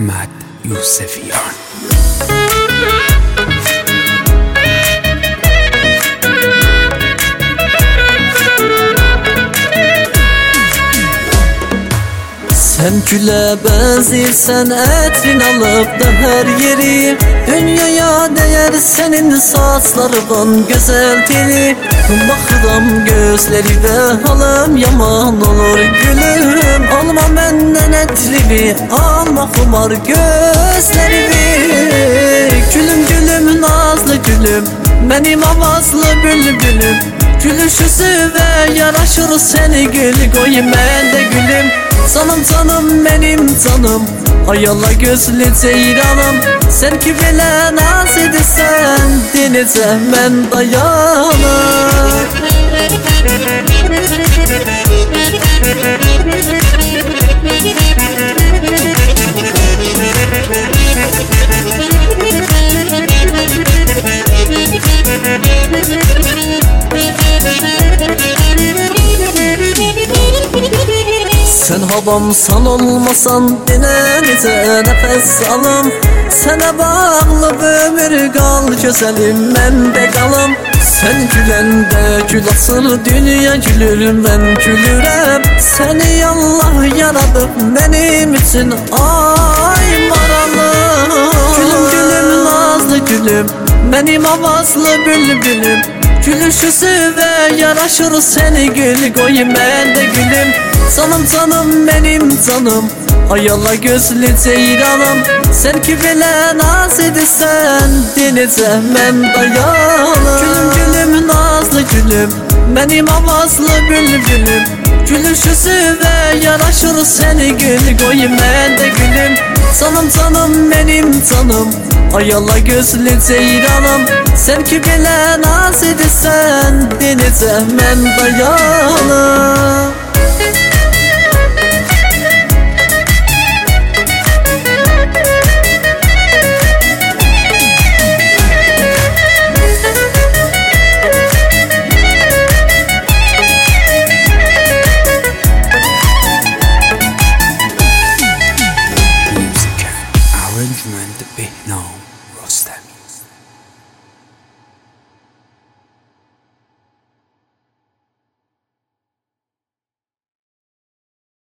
أحمد يوسفيان. Sen güle benzirsen etrin alıp da her yeri, dünyaya değer senin saçlardan güzel teli. Bakıram gözleri de halım yaman olur gülüm. Alma benden etrini, alma kumar gözlerimi. Gülüm gülüm nazlı gülüm, benim avazlı bülbülüm. Gülüşüsü ve yaraşır seni gül koyayım ben de gülüm. Canım canım benim canım, ayala gözlü ceyranım. Sen ki bile naz edirsen, denizem ben dayanır. Sen havamsan olmasan denenize nefes alım. Sana bağlı ömür kal güzelim ben de kalım. Sen gülende gül asıl dünya gülür ben gülürem. Seni Allah yaradı benim için ay maralı. Gülüm gülüm nazlı gülüm, benim avazlı bülbülüm. Gülüşüsü ve yaraşır seni gül koyayım ben de gülüm. Canım canım benim canım, ayala gözlü ceyranım. Sen ki bile naz edirsen, denizem ben dayanır. Gülüm gülüm nazlı gülüm, benim avazlı bülbülüm. Gülüşüsü ve yaraşır seni gül koyayım ben de gülüm. Canım canım benim canım, ayala gözlü ceyranım. Sen ki bile naz edirsen, denizem ben dayanır. Arrangement Bihno.